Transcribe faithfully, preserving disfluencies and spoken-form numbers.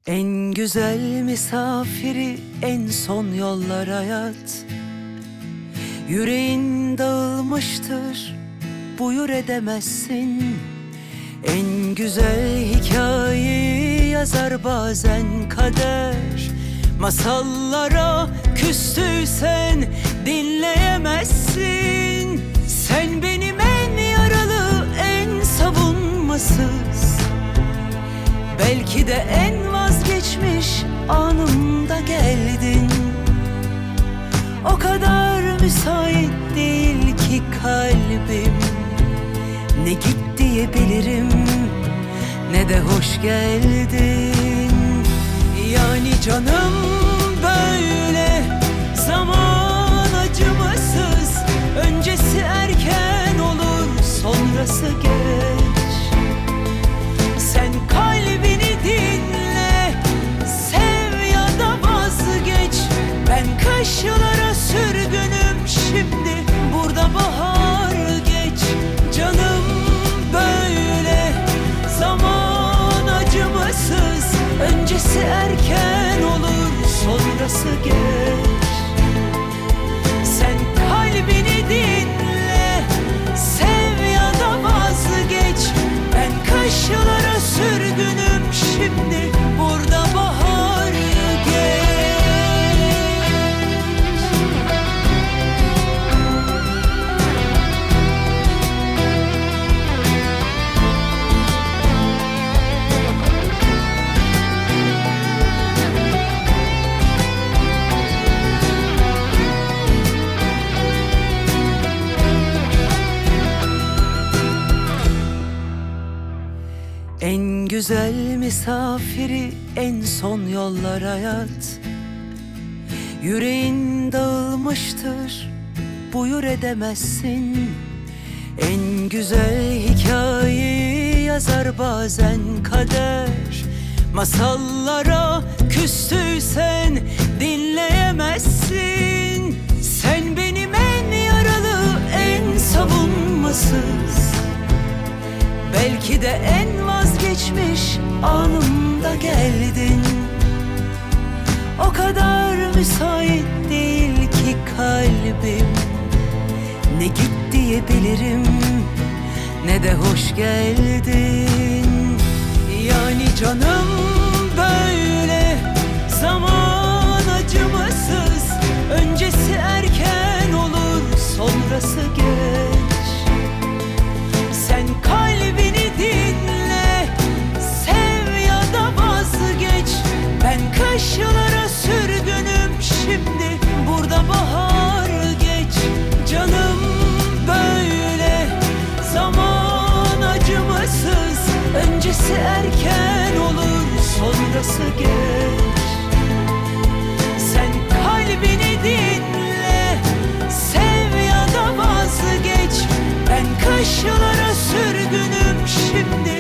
En güzel misafiri en son yollar hayat. Yüreğin dağılmıştır, buyur edemezsin. En güzel hikayeyi yazar bazen kader. Masallara küstüysen dinleyemezsin. Sen benim en yaralı, en savunmasız, belki de en vazgeçmiş anımda geldin. O kadar müsait değil ki kalbim, ne git diyebilirim ne de hoş geldin. Yani canım böyle zaman acımasız, öncesi erken olur, sonrası geç. Sen kalbini dinle, sev ya da vazgeç. Ben kaşlara sürgünüm şimdi, burada bahar geç. Canım böyle zaman acımasız, öncesi erken olur, sonrası geç. Sen kalbini dinle, sev ya da vazgeç. Ben kaşlara sürgünüm şimdi, burada bahar geç. En güzel misafiri en son yollar hayat. Yüreğin dağılmıştır, buyur edemezsin. En güzel hikayeyi yazar bazen kader. Masallara küstüysen dinleyemezsin. Sen benim en yaralı, en savunmasız, belki de en vazgeçmiş anımda geldin. O kadar müsait değil ki kalbim, ne git diyebilirim ne de hoş geldin. Yani canım böyle zaman acımasız, öncesi erken olur, sonrası geç. Sen kalbini dinle, sev ya da vazgeç. Ben kaşlara sürgünüm şimdi, burada bahar geç. Canım böyle zaman acımasız, öncesi erken olur, sonrası geç. Sen kalbini dinle, sev ya da vazgeç. Ben kaşlara sürgünüm şimdi,